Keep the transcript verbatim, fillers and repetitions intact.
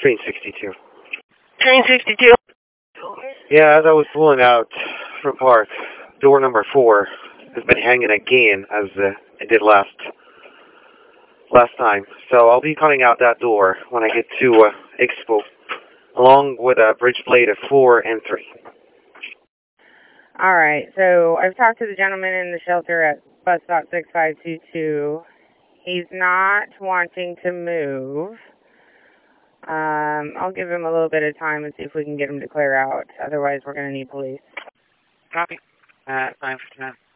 Train sixty-two. Train sixty-two? Yeah, as I was pulling out from park, door number four has been hanging again, as uh, it did last last time. So I'll be cutting out that door when I get to uh, Expo, along with a bridge blade of four and three. All right, so I've talked to the gentleman in the shelter at bus stop six five two two. He's not wanting to move. Um, I'll give him a little bit of time and see if we can get him to clear out. Otherwise, we're going to need police. Copy. Uh, nine for ten.